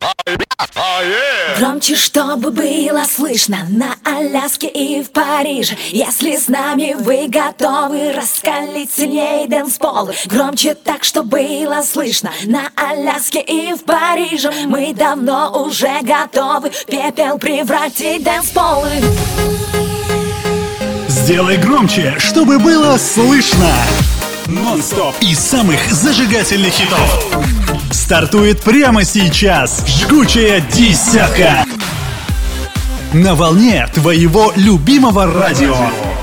Громче, чтобы было слышно на Аляске и в Париже. Если с нами вы готовы раскалить сильнее дэнс-полы. Громче так, чтобы было слышно на Аляске и в Париже. Мы давно уже готовы в пепел превратить дэнс-полы. Сделай громче, чтобы было слышно. Нон-стоп из самых зажигательных хитов стартует прямо сейчас. Жгучая десятка на волне твоего любимого радио.